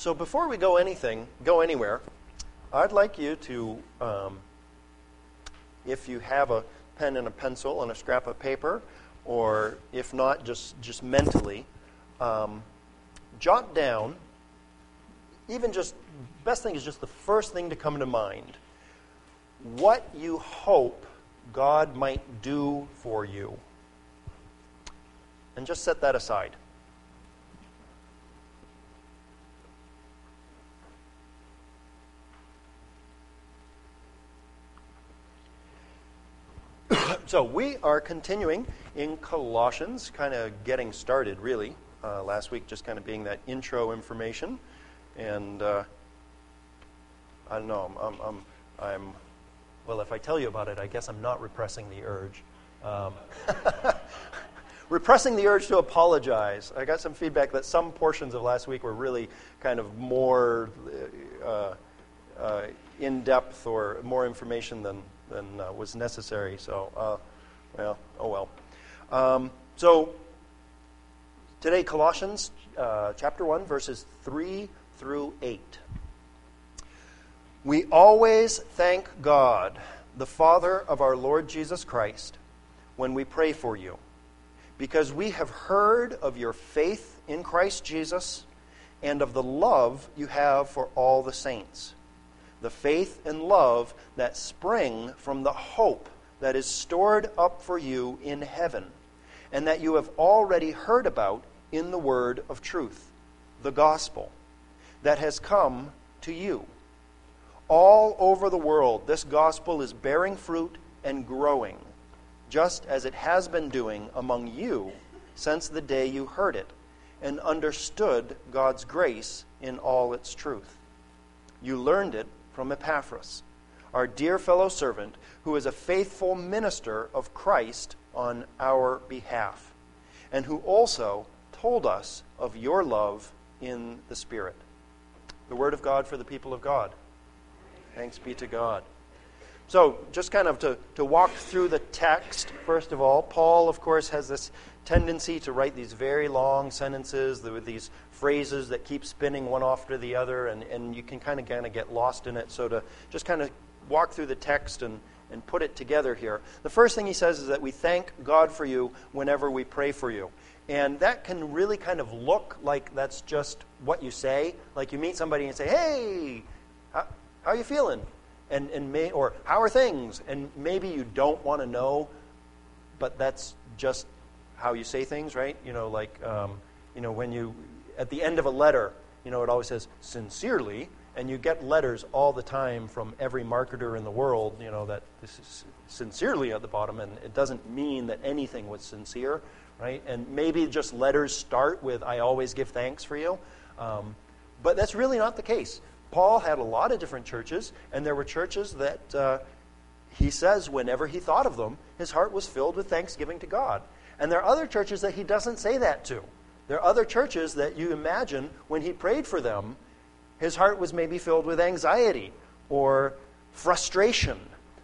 So before we go anywhere, I'd like you to, if you have a pen and a pencil and a scrap of paper, or if not, just mentally, jot down, even just, best thing is just the first thing to come to mind, what you hope God might do for you. And just set that aside. So we are continuing in Colossians, kind of getting started, really. Last week just kind of being that intro information. And I don't know, well, if I tell you about it, I guess I'm not repressing the urge. Repressing the urge to apologize. I got some feedback that some portions of last week were really kind of more in-depth or more information than was necessary. So, well, oh well. So, today, Colossians chapter 1, verses 3 through 8. We always thank God, the Father of our Lord Jesus Christ, when we pray for you, because we have heard of your faith in Christ Jesus and of the love you have for all the saints, the faith and love that spring from the hope that is stored up for you in heaven, and that you have already heard about in the word of truth, the gospel, that has come to you. All over the world, this gospel is bearing fruit and growing, just as it has been doing among you since the day you heard it and understood God's grace in all its truth. You learned it from Epaphras, our dear fellow servant, who is a faithful minister of Christ on our behalf, and who also told us of your love in the Spirit. The word of God for the people of God. Thanks be to God. So, just kind of to walk through the text, first of all, Paul, of course, has this tendency to write these very long sentences with these phrases that keep spinning one after the other, and you can kind of get lost in it. So to just kind of walk through the text and put it together here. The first thing he says is that we thank God for you whenever we pray for you. And that can really kind of look like that's just what you say. Like you meet somebody and say, hey, how are you feeling? Or how are things? And maybe you don't want to know, but that's just how you say things, right? When you, at the end of a letter, it always says sincerely, and you get letters all the time from every marketer in the world, that this is sincerely at the bottom, and it doesn't mean that anything was sincere, right? And maybe just letters start with, I always give thanks for you, but that's really not the case. Paul had a lot of different churches, and there were churches that he says whenever he thought of them, his heart was filled with thanksgiving to God. And there are other churches that he doesn't say that to. There are other churches that you imagine when he prayed for them, his heart was maybe filled with anxiety or frustration.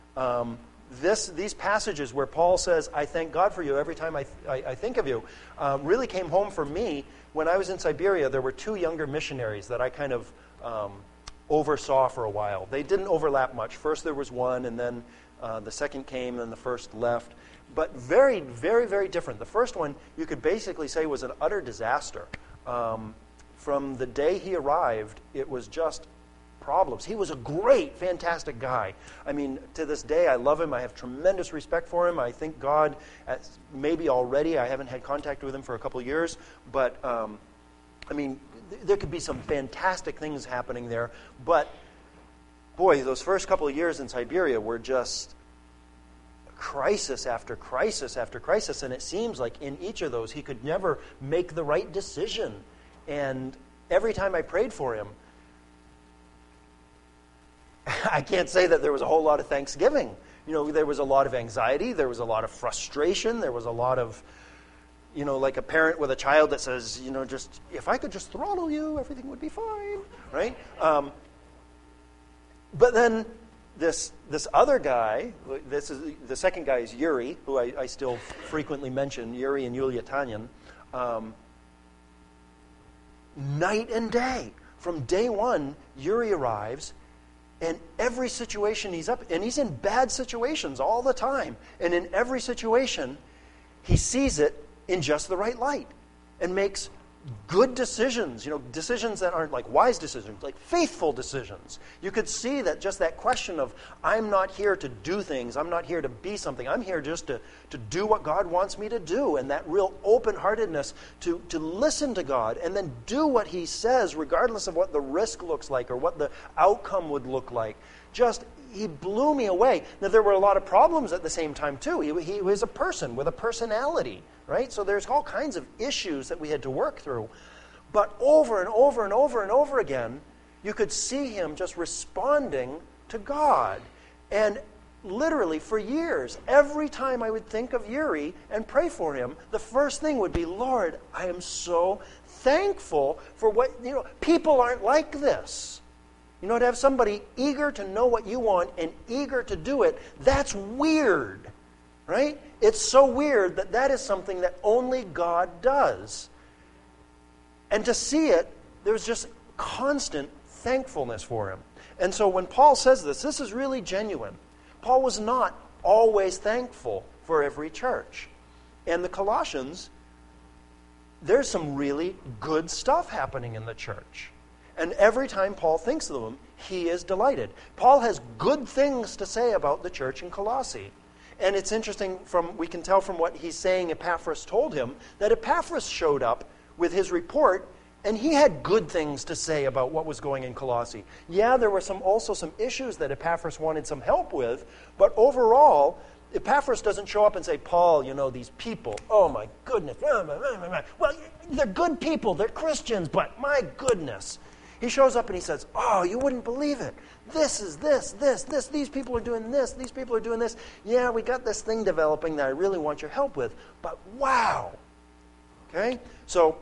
These passages where Paul says, I thank God for you every time I think of you, really came home for me. When I was in Siberia, there were two younger missionaries that I kind of oversaw for a while. They didn't overlap much. First there was one, and then the second came, and the first left. But very, very, very different. The first one, you could basically say, was an utter disaster. From the day he arrived, it was just problems. He was a great, fantastic guy. I mean, to this day, I love him. I have tremendous respect for him. I think God, maybe already, I haven't had contact with him for a couple of years, but, there could be some fantastic things happening there. But, boy, those first couple of years in Siberia were just crisis after crisis after crisis, and it seems like in each of those he could never make the right decision. And every time I prayed for him, I can't say that there was a whole lot of thanksgiving. There was a lot of anxiety, there was a lot of frustration, there was a lot of, like a parent with a child that says, just, if I could just throttle you, everything would be fine, right? But then this other guy, the second guy is Yuri, who I still frequently mention, Yuri and Yulia Tanyan, night and day, from day one, Yuri arrives, and every situation he's up, and he's in bad situations all the time. And in every situation, he sees it in just the right light and makes good decisions, decisions that aren't like wise decisions, like faithful decisions. You could see that just that question of, I'm not here to do things, I'm not here to be something, I'm here just to do what God wants me to do, and that real open-heartedness to listen to God and then do what He says regardless of what the risk looks like or what the outcome would look like. He blew me away. Now, there were a lot of problems at the same time, too. He was a person with a personality, right? So there's all kinds of issues that we had to work through. But over and over and over and over again, you could see him just responding to God. And literally, for years, every time I would think of Yuri and pray for him, the first thing would be, Lord, I am so thankful for what, people aren't like this. To have somebody eager to know what you want and eager to do it, that's weird, right? It's so weird that is something that only God does. And to see it, there's just constant thankfulness for him. And so when Paul says this is really genuine. Paul was not always thankful for every church. And the Colossians, there's some really good stuff happening in the church. And every time Paul thinks of them, he is delighted. Paul has good things to say about the church in Colossae. And it's interesting, we can tell from what he's saying Epaphras told him, that Epaphras showed up with his report, and he had good things to say about what was going in Colossae. Yeah, there were also some issues that Epaphras wanted some help with, but overall, Epaphras doesn't show up and say, Paul, these people, oh my goodness. Well, they're good people, they're Christians, but my goodness. He shows up and he says, oh, you wouldn't believe it. This is this. These people are doing this. These people are doing this. Yeah, we got this thing developing that I really want your help with. But wow. Okay? So,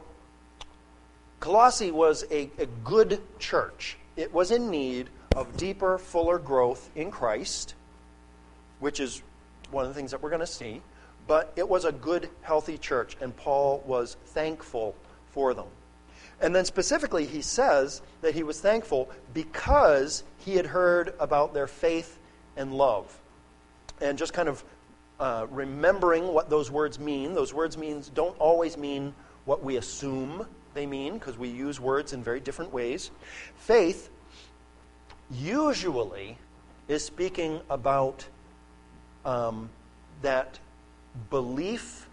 Colossae was a good church. It was in need of deeper, fuller growth in Christ, which is one of the things that we're going to see. But it was a good, healthy church, and Paul was thankful for them. And then specifically, he says that he was thankful because he had heard about their faith and love. And just kind of remembering what those words mean. Those words don't always mean what we assume they mean, because we use words in very different ways. Faith usually is speaking about that belief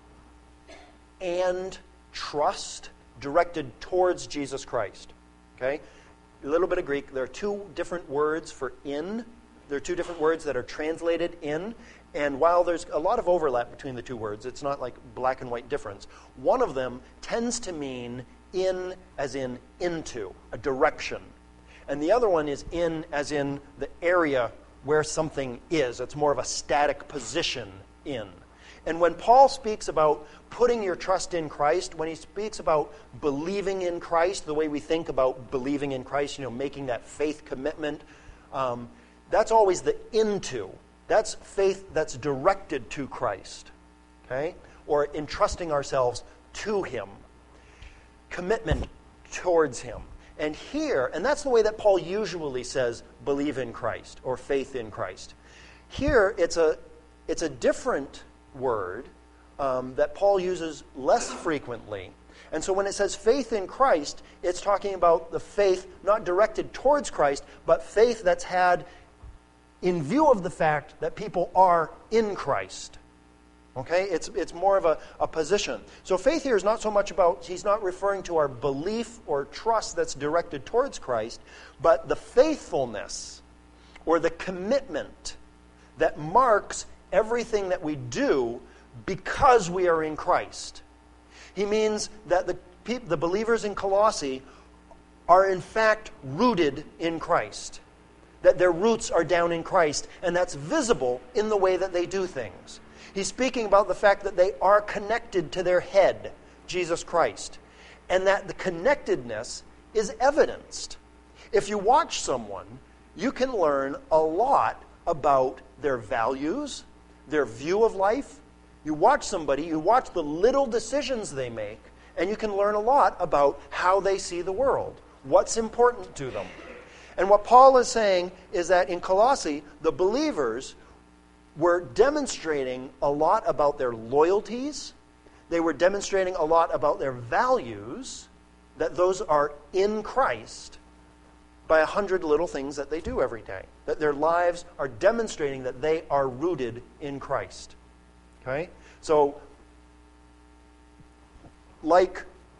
and trust directed towards Jesus Christ. Okay? A little bit of Greek. There are two different words for in. There are two different words that are translated in. And while there's a lot of overlap between the two words, it's not like black and white difference. One of them tends to mean in as in into, a direction. And the other one is in as in the area where something is. It's more of a static position in. And when Paul speaks about putting your trust in Christ, when he speaks about believing in Christ, the way we think about believing in Christ, making that faith commitment, that's always the into. That's faith that's directed to Christ, okay? Or entrusting ourselves to Him. Commitment towards Him. And that's the way that Paul usually says believe in Christ or faith in Christ. Here, it's a different word that Paul uses less frequently. And so when it says faith in Christ, it's talking about the faith not directed towards Christ, but faith that's had in view of the fact that people are in Christ. Okay? It's more of a position. So faith here is not so much about, he's not referring to our belief or trust that's directed towards Christ, but the faithfulness or the commitment that marks everything that we do because we are in Christ. He means that the believers in Colossae are in fact rooted in Christ. That their roots are down in Christ, and that's visible in the way that they do things. He's speaking about the fact that they are connected to their head, Jesus Christ, and that the connectedness is evidenced. If you watch someone, you can learn a lot about their values, their view of life. You watch somebody, you watch the little decisions they make, and you can learn a lot about how they see the world. what's important to them. And what Paul is saying is that in Colossae, the believers were demonstrating a lot about their loyalties. They were demonstrating a lot about their values, that those are in Christ, by 100 little things that they do every day. That their lives are demonstrating that they are rooted in Christ. Okay? So, like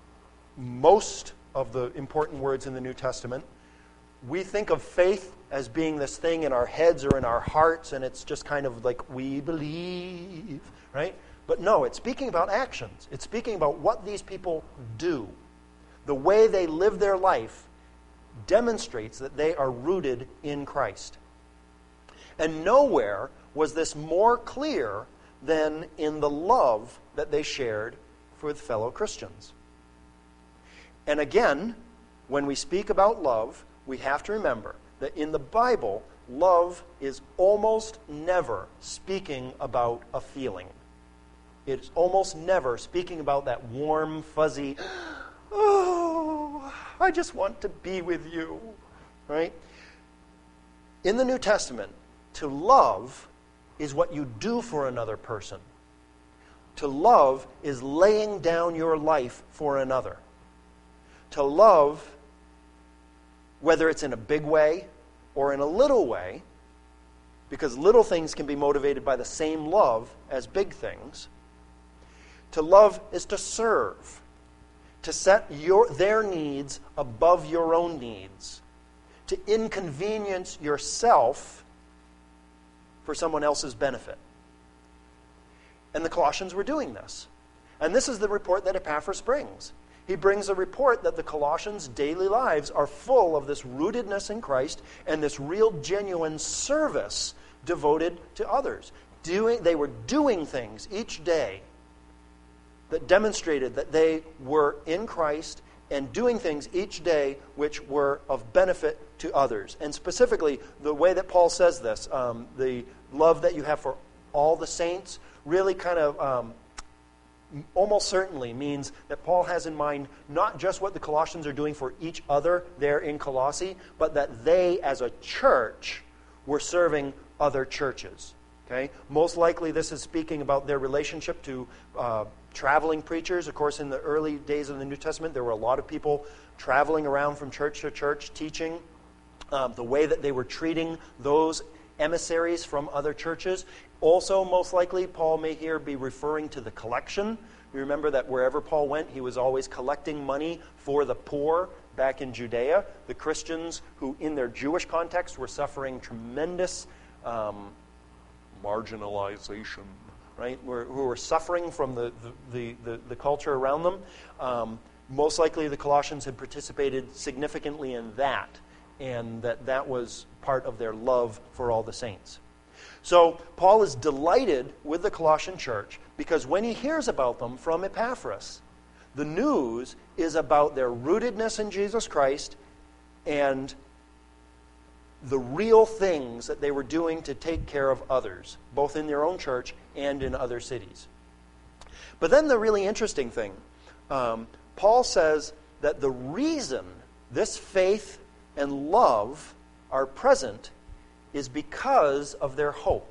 most of the important words in the New Testament, we think of faith as being this thing in our heads or in our hearts, and it's just kind of like, we believe, right? But no, it's speaking about actions. It's speaking about what these people do. The way they live their life demonstrates that they are rooted in Christ. And nowhere was this more clear than in the love that they shared with fellow Christians. And again, when we speak about love, we have to remember that in the Bible, love is almost never speaking about a feeling. It's almost never speaking about that warm, fuzzy, oh, I just want to be with you, right? In the New Testament, to love is what you do for another person. To love is laying down your life for another. To love, whether it's in a big way or in a little way, because little things can be motivated by the same love as big things. To love is to serve, to set their needs above your own needs, to inconvenience yourself for someone else's benefit. And the Colossians were doing this. And this is the report that Epaphras brings. He brings a report that the Colossians' daily lives are full of this rootedness in Christ and this real, genuine service devoted to others. They were doing things each day that demonstrated that they were in Christ and doing things each day which were of benefit to others. And specifically, the way that Paul says this, the love that you have for all the saints, really kind of almost certainly means that Paul has in mind not just what the Colossians are doing for each other there in Colossae, but that they as a church were serving other churches. Okay? Most likely this is speaking about their relationship to traveling preachers. Of course, in the early days of the New Testament, there were a lot of people traveling around from church to church teaching. The way that they were treating those emissaries from other churches. Also, most likely, Paul may here be referring to the collection. You remember that wherever Paul went, he was always collecting money for the poor back in Judea. The Christians who, in their Jewish context, were suffering tremendous marginalization, right? Who were suffering from the culture around them. Most likely, the Colossians had participated significantly in that, and that was part of their love for all the saints. So Paul is delighted with the Colossian church because when he hears about them from Epaphras, the news is about their rootedness in Jesus Christ and the real things that they were doing to take care of others, both in their own church and in other cities. But then the really interesting thing, Paul says that the reason this faith and love are present is because of their hope.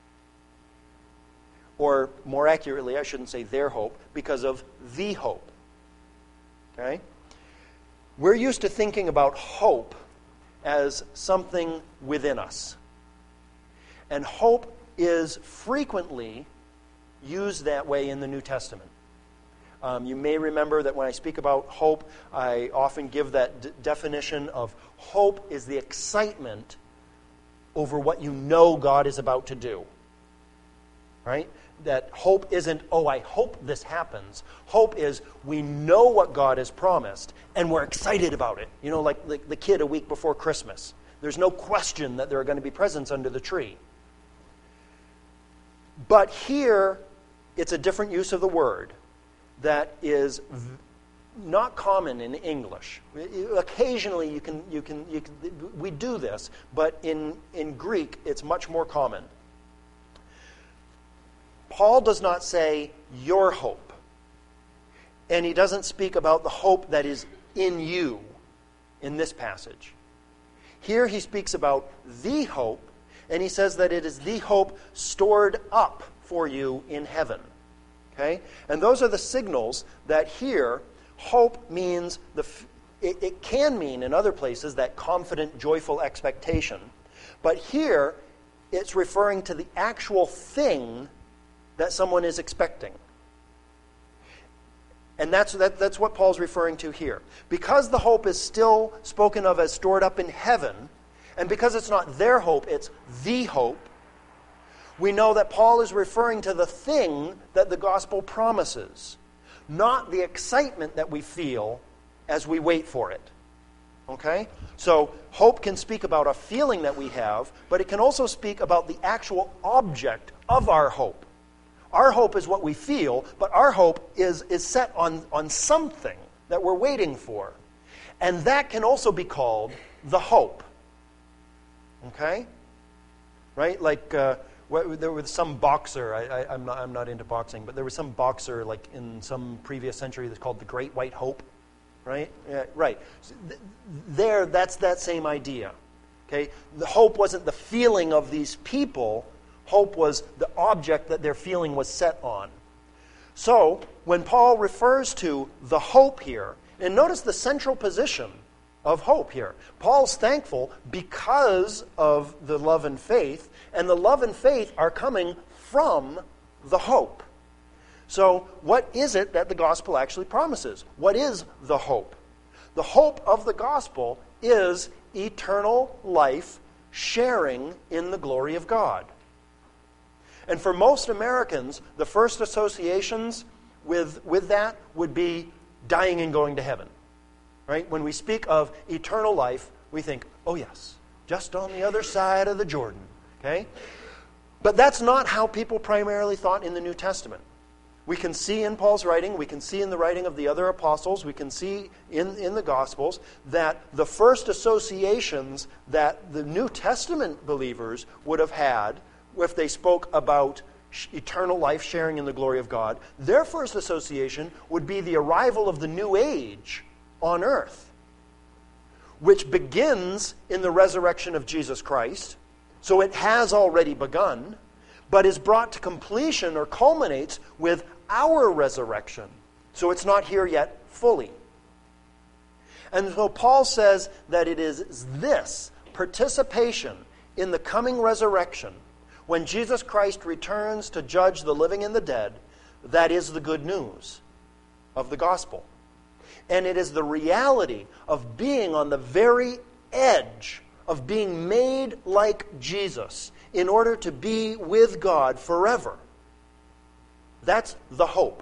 Or more accurately, I shouldn't say their hope, because of the hope. Okay? We're used to thinking about hope as something within us. And hope is frequently used that way in the New Testament. You may remember that when I speak about hope, I often give that definition of hope is the excitement over what you know God is about to do. Right? That hope isn't, oh, I hope this happens. Hope is, we know what God has promised, and we're excited about it. You know, like the kid a week before Christmas. There's no question that there are going to be presents under the tree. But here, it's a different use of the word that is not common in English. Occasionally we do this, but in Greek it's much more common. Paul does not say your hope, and he doesn't speak about the hope that is in you in this passage. Here he speaks about the hope, and he says that it is the hope stored up for you in heaven. Okay? And those are the signals that here, hope means, it can mean in other places that confident, joyful expectation. But here, it's referring to the actual thing that someone is expecting. And that's what Paul's referring to here. Because the hope is still spoken of as stored up in heaven, and because it's not their hope, it's the hope, we know that Paul is referring to the thing that the gospel promises, not the excitement that we feel as we wait for it. Okay? So hope can speak about a feeling that we have, but it can also speak about the actual object of our hope. Our hope is what we feel, but our hope is set on something that we're waiting for. And that can also be called the hope. Okay? Right? Like there was some boxer, I'm not into boxing, but there was some boxer like in some previous century that's called the Great White Hope. Right? Yeah, right. So that's that same idea. Okay? The hope wasn't the feeling of these people. Hope was the object that their feeling was set on. So, when Paul refers to the hope here, and notice the central position of hope here. Paul's thankful because of the love and faith, and the love and faith are coming from the hope. So, what is it that the gospel actually promises? What is the hope? The hope of the gospel is eternal life sharing in the glory of God. And for most Americans, the first associations with that would be dying and going to heaven. Right? When we speak of eternal life, we think, oh yes, just on the other side of the Jordan. Okay? But that's not how people primarily thought in the New Testament. We can see in Paul's writing, we can see in the writing of the other apostles, we can see in the Gospels that the first associations that the New Testament believers would have had if they spoke about eternal life sharing in the glory of God, their first association would be the arrival of the new age on earth, which begins in the resurrection of Jesus Christ. So it has already begun, but is brought to completion or culminates with our resurrection. So it's not here yet fully. And so Paul says that it is this participation in the coming resurrection, when Jesus Christ returns to judge the living and the dead, that is the good news of the gospel. And it is the reality of being on the very edge of being made like Jesus in order to be with God forever. That's the hope.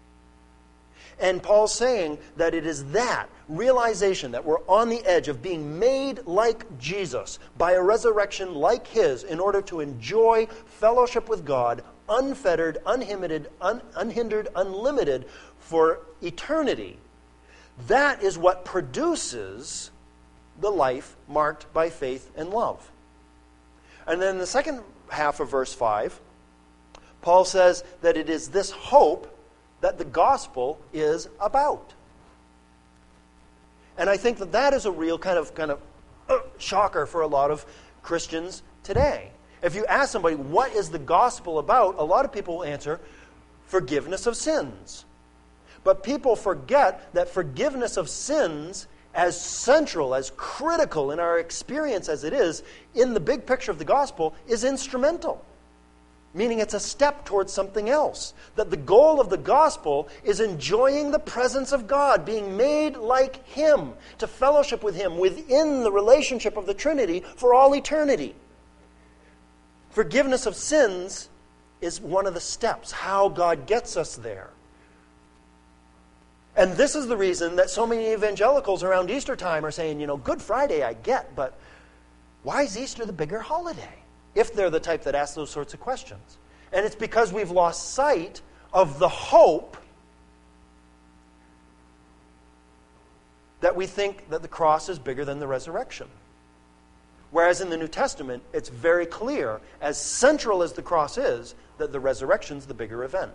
And Paul's saying that it is that realization that we're on the edge of being made like Jesus by a resurrection like His in order to enjoy fellowship with God, unfettered, unhindered, unlimited for eternity. That is what produces the life marked by faith and love. And then in the second half of verse 5, Paul says that it is this hope that the gospel is about. And I think that that is a real kind of shocker for a lot of Christians today. If you ask somebody, what is the gospel about? A lot of people will answer, forgiveness of sins. But people forget that forgiveness of sins, as central, as critical in our experience as it is, in the big picture of the gospel, is instrumental. Meaning it's a step towards something else. That the goal of the gospel is enjoying the presence of God, being made like Him, to fellowship with Him within the relationship of the Trinity for all eternity. Forgiveness of sins is one of the steps, how God gets us there. And this is the reason that so many evangelicals around Easter time are saying, Good Friday I get, but why is Easter the bigger holiday? If they're the type that asks those sorts of questions. And it's because we've lost sight of the hope that we think that the cross is bigger than the resurrection. Whereas in the New Testament, it's very clear, as central as the cross is, that the resurrection's the bigger event.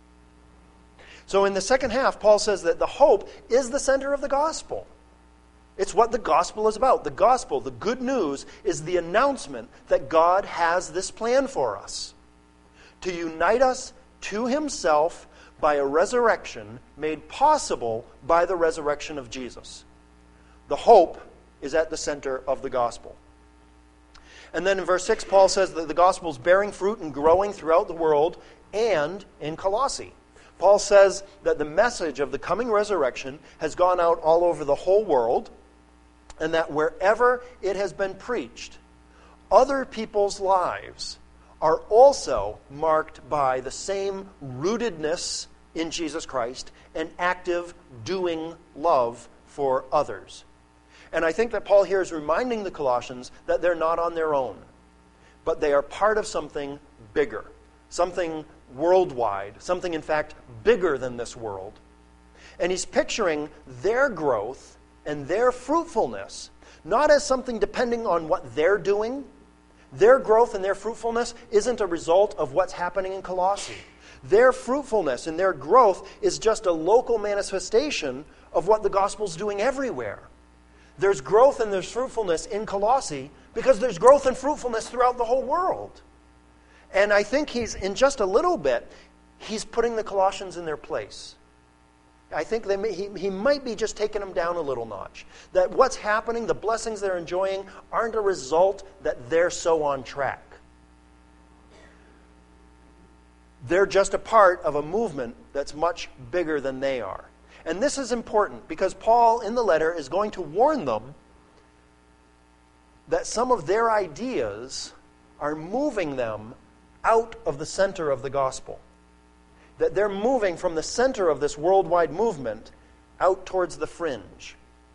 So in the second half, Paul says that the hope is the center of the gospel. It's what the gospel is about. The gospel, the good news, is the announcement that God has this plan for us. To unite us to himself by a resurrection made possible by the resurrection of Jesus. The hope is at the center of the gospel. And then in verse 6, Paul says that the gospel is bearing fruit and growing throughout the world and in Colossae. Paul says that the message of the coming resurrection has gone out all over the whole world, and that wherever it has been preached, other people's lives are also marked by the same rootedness in Jesus Christ and active doing love for others. And I think that Paul here is reminding the Colossians that they're not on their own, but they are part of something bigger, something worldwide, something in fact bigger than this world. And he's picturing their growth and their fruitfulness not as something depending on what they're doing. Their growth and their fruitfulness isn't a result of what's happening in Colossae. Their fruitfulness and their growth is just a local manifestation of what the gospel's doing everywhere. There's growth and there's fruitfulness in Colossae because there's growth and fruitfulness throughout the whole world. And I think in just a little bit, he's putting the Colossians in their place. I think he might be just taking them down a little notch. That what's happening, the blessings they're enjoying, aren't a result that they're so on track. They're just a part of a movement that's much bigger than they are. And this is important because Paul, in the letter, is going to warn them that some of their ideas are moving them out of the center of the gospel. That they're moving from the center of this worldwide movement out towards the fringe.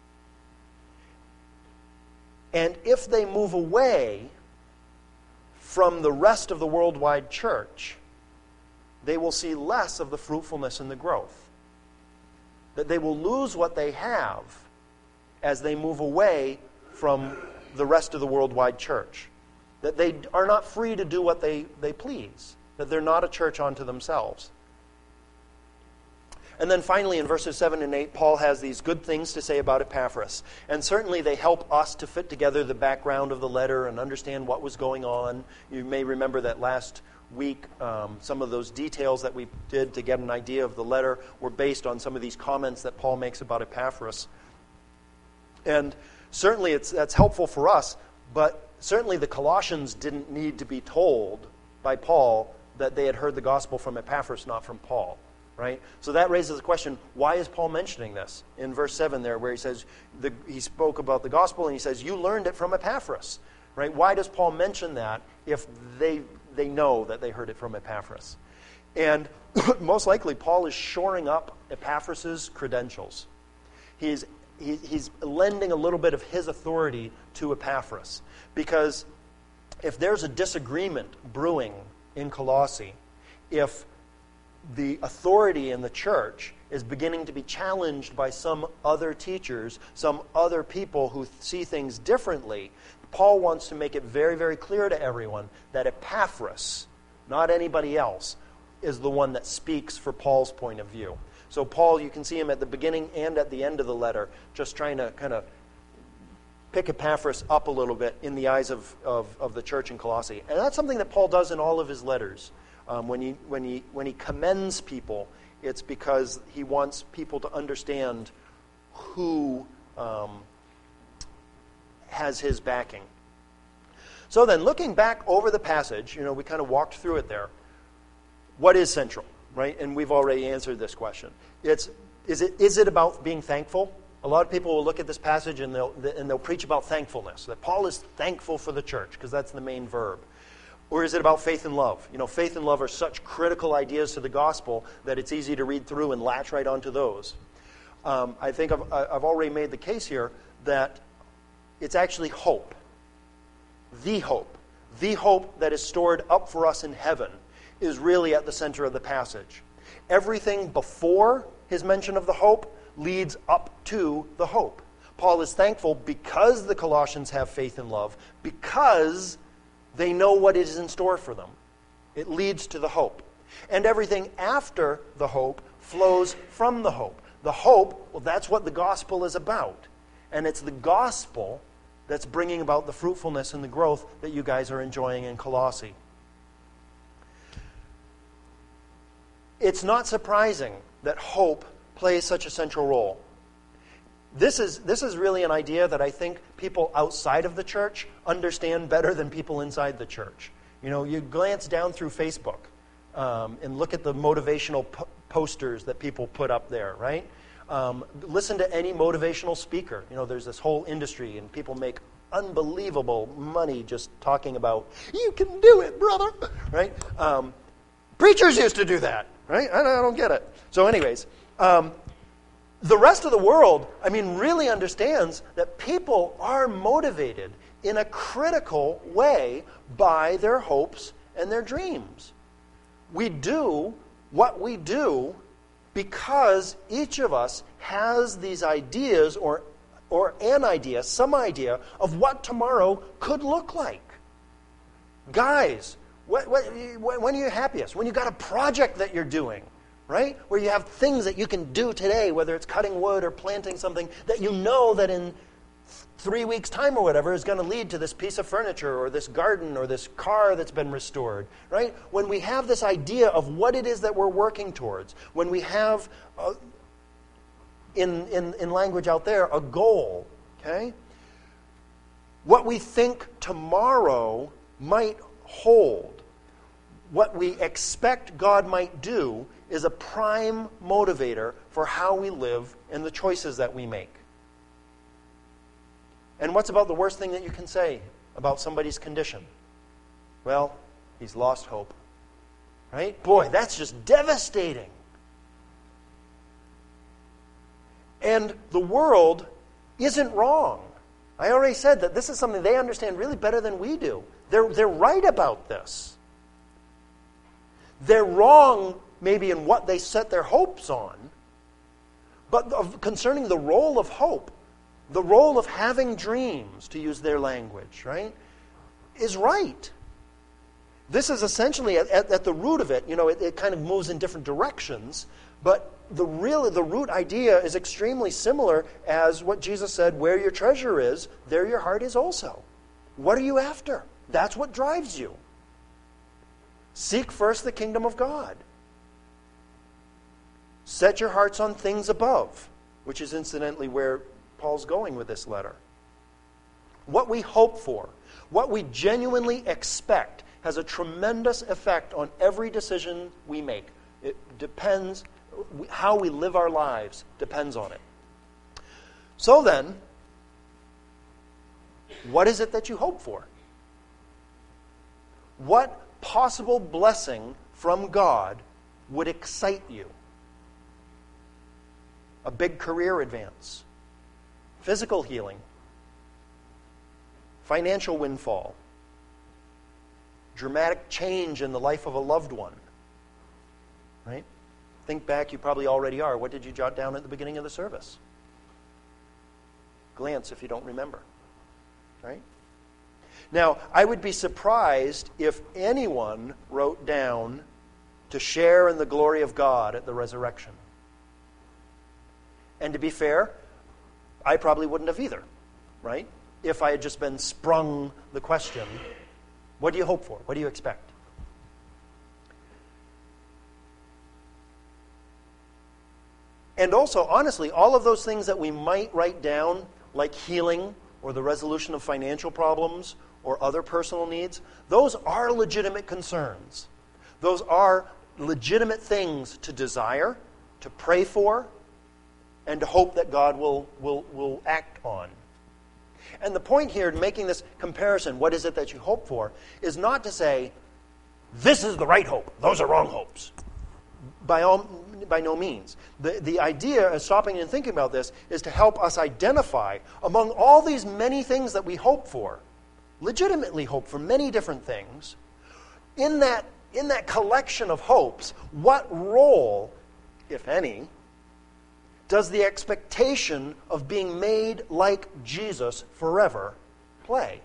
And if they move away from the rest of the worldwide church, they will see less of the fruitfulness and the growth. That they will lose what they have as they move away from the rest of the worldwide church. That they are not free to do what they please. That they're not a church unto themselves. And then finally in verses 7 and 8, Paul has these good things to say about Epaphras. And certainly they help us to fit together the background of the letter and understand what was going on. You may remember that last week, some of those details that we did to get an idea of the letter were based on some of these comments that Paul makes about Epaphras. And certainly that's helpful for us, but certainly the Colossians didn't need to be told by Paul that they had heard the gospel from Epaphras, not from Paul. Right? So that raises the question, why is Paul mentioning this? In verse 7 there, where he says, he spoke about the gospel, and he says, you learned it from Epaphras. Right? Why does Paul mention that if they know that they heard it from Epaphras? And most likely, Paul is shoring up Epaphras' credentials. He's lending a little bit of his authority to Epaphras. Because if there's a disagreement brewing in Colossae, if the authority in the church is beginning to be challenged by some other teachers, some other people who see things differently, Paul wants to make it very, very clear to everyone that Epaphras, not anybody else, is the one that speaks for Paul's point of view. So Paul, you can see him at the beginning and at the end of the letter, just trying to kind of pick Epaphras up a little bit in the eyes of the church in Colossae. And that's something that Paul does in all of his letters. When he commends people, it's because he wants people to understand who has his backing. So then, looking back over the passage, we kind of walked through it there. What is central, right? And we've already answered this question. Is it about being thankful? A lot of people will look at this passage and they'll preach about thankfulness. That Paul is thankful for the church because that's the main verb. Or is it about faith and love? Faith and love are such critical ideas to the gospel that it's easy to read through and latch right onto those. I think I've already made the case here that it's actually hope. The hope that is stored up for us in heaven is really at the center of the passage. Everything before his mention of the hope leads up to the hope. Paul is thankful because the Colossians have faith and love, because they know what is in store for them. It leads to the hope. And everything after the hope flows from the hope. The hope, well, that's what the gospel is about. And it's the gospel that's bringing about the fruitfulness and the growth that you guys are enjoying in Colossae. It's not surprising that hope plays such a central role. This is really an idea that I think people outside of the church understand better than people inside the church. You know, you glance down through Facebook and look at the motivational posters that people put up there, right? Listen to any motivational speaker. You know, there's this whole industry, and people make unbelievable money just talking about, you can do it, brother, right? Preachers used to do that, right? I don't get it. So anyways, the rest of the world, really understands that people are motivated in a critical way by their hopes and their dreams. We do what we do because each of us has these ideas or an idea, some idea of what tomorrow could look like. Guys, when are you happiest? When you got a project that you're doing, right? Where you have things that you can do today, whether it's cutting wood or planting something, that you know that in 3 weeks' time or whatever is going to lead to this piece of furniture or this garden or this car that's been restored, right? When we have this idea of what it is that we're working towards, when we have, in language out there, a goal, okay? What we think tomorrow might hold, what we expect God might do, is a prime motivator for how we live and the choices that we make. And what's about the worst thing that you can say about somebody's condition? Well, he's lost hope. Right? Boy, that's just devastating. And the world isn't wrong. I already said that this is something they understand really better than we do. They're right about this. They're wrong maybe in what they set their hopes on, but concerning the role of hope, the role of having dreams, to use their language, right, is right. This is essentially at the root of it. You know, it kind of moves in different directions, but the root idea is extremely similar as what Jesus said, where your treasure is, there your heart is also. What are you after? That's what drives you. Seek first the kingdom of God. Set your hearts on things above, which is incidentally where Paul's going with this letter. What we hope for, what we genuinely expect, has a tremendous effect on every decision we make. It depends, how we live our lives depends on it. So then, what is it that you hope for? What possible blessing from God would excite you? A big career advance, physical healing, financial windfall, dramatic change in the life of a loved one, right? Think back, you probably already are. What did you jot down at the beginning of the service? Glance if you don't remember, right? Now, I would be surprised if anyone wrote down to share in the glory of God at the resurrection. And to be fair, I probably wouldn't have either, right? If I had just been sprung the question, what do you hope for? What do you expect? And also, honestly, all of those things that we might write down, like healing or the resolution of financial problems or other personal needs, those are legitimate concerns. Those are legitimate things to desire, to pray for, and to hope that God will act on. And the point here in making this comparison, what is it that you hope for, is not to say, this is the right hope, those are wrong hopes. By no means. The idea of stopping and thinking about this is to help us identify among all these many things that we hope for, legitimately hope for many different things, in that collection of hopes, what role, if any, does the expectation of being made like Jesus forever play?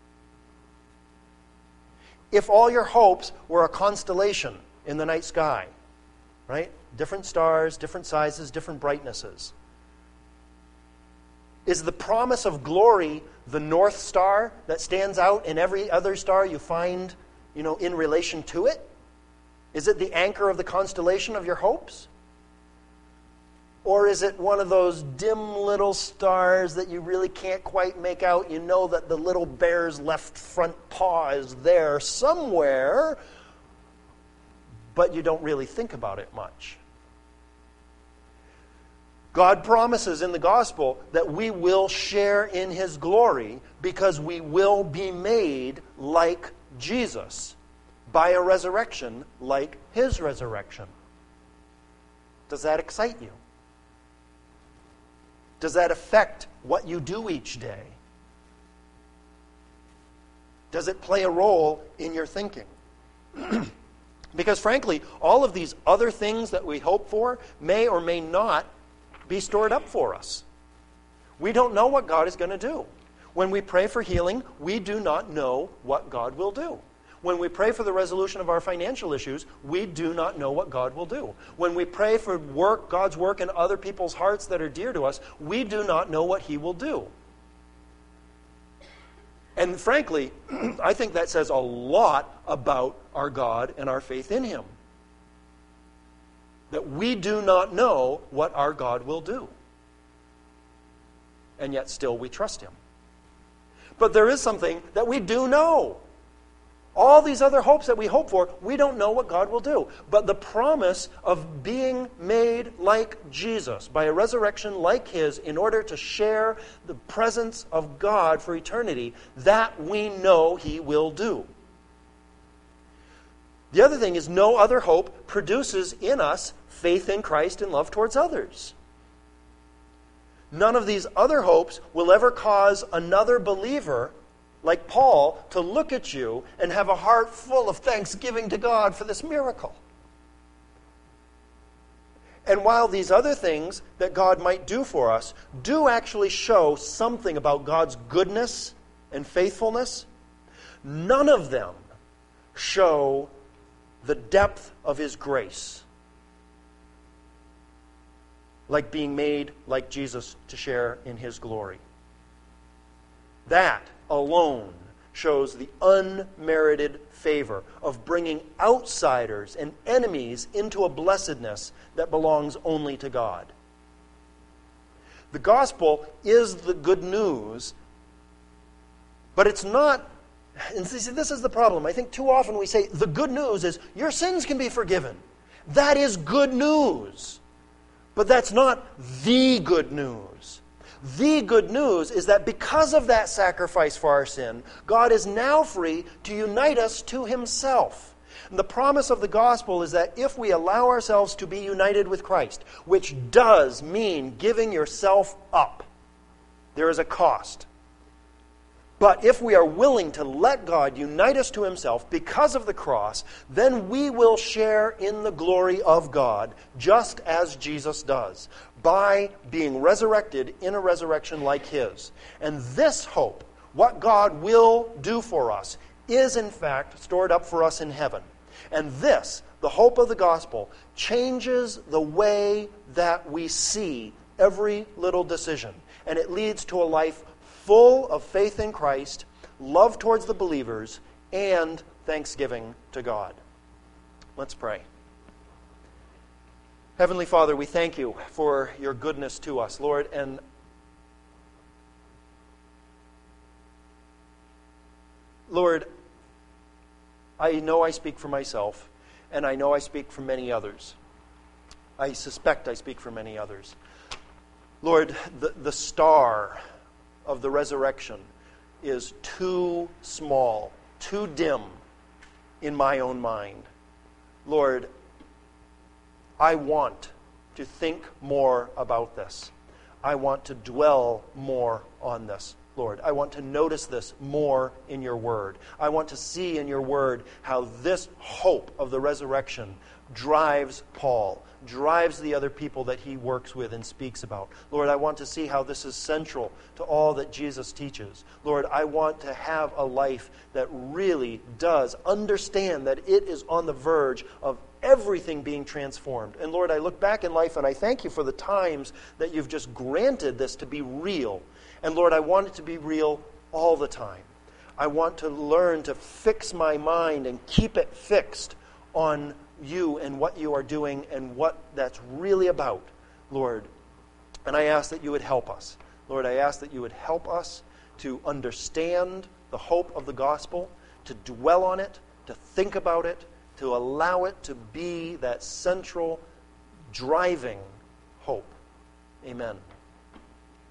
If all your hopes were a constellation in the night sky, right? Different stars, different sizes, different brightnesses. Is the promise of glory the North Star that stands out in every other star you find, in relation to it? Is it the anchor of the constellation of your hopes? Or is it one of those dim little stars that you really can't quite make out? You know that the little bear's left front paw is there somewhere, but you don't really think about it much. God promises in the gospel that we will share in His glory because we will be made like Jesus by a resurrection like His resurrection. Does that excite you? Does that affect what you do each day? Does it play a role in your thinking? Because frankly, all of these other things that we hope for may or may not be stored up for us. We don't know what God is going to do. When we pray for healing, we do not know what God will do. When we pray for the resolution of our financial issues, we do not know what God will do. When we pray for work, God's work in other people's hearts that are dear to us, we do not know what He will do. And frankly, I think that says a lot about our God and our faith in Him. That we do not know what our God will do. And yet still we trust Him. But there is something that we do know. All these other hopes that we hope for, we don't know what God will do. But the promise of being made like Jesus by a resurrection like His in order to share the presence of God for eternity, that we know He will do. The other thing is no other hope produces in us faith in Christ and love towards others. None of these other hopes will ever cause another believer like Paul to look at you and have a heart full of thanksgiving to God for this miracle. And while these other things that God might do for us do actually show something about God's goodness and faithfulness, none of them show the depth of His grace, like being made like Jesus to share in His glory. That alone shows the unmerited favor of bringing outsiders and enemies into a blessedness that belongs only to God. The gospel is the good news, but it's not. And see, this is the problem. I think too often we say the good news is your sins can be forgiven. That is good news. But that's not the good news. The good news is that because of that sacrifice for our sin, God is now free to unite us to Himself. And the promise of the gospel is that if we allow ourselves to be united with Christ, which does mean giving yourself up, there is a cost. But if we are willing to let God unite us to Himself because of the cross, then we will share in the glory of God, just as Jesus does, by being resurrected in a resurrection like His. And this hope, what God will do for us, is in fact stored up for us in heaven. And this, the hope of the gospel, changes the way that we see every little decision. And it leads to a life full of faith in Christ, love towards the believers, and thanksgiving to God. Let's pray. Heavenly Father, we thank You for Your goodness to us, Lord, and Lord, I know I speak for myself, and I know I speak for many others. I suspect I speak for many others. Lord, the star of the resurrection is too small, too dim in my own mind. Lord, I want to think more about this. I want to dwell more on this, Lord. I want to notice this more in Your Word. I want to see in Your Word how this hope of the resurrection drives Paul, drives the other people that he works with and speaks about. Lord, I want to see how this is central to all that Jesus teaches. Lord, I want to have a life that really does understand that it is on the verge of everything being transformed. And Lord, I look back in life and I thank you for the times that you've just granted this to be real. And Lord, I want it to be real all the time. I want to learn to fix my mind and keep it fixed on you and what you are doing and what that's really about, Lord. And I ask that you would help us. Lord, I ask that you would help us to understand the hope of the gospel, to dwell on it, to think about it, to allow it to be that central driving hope. Amen.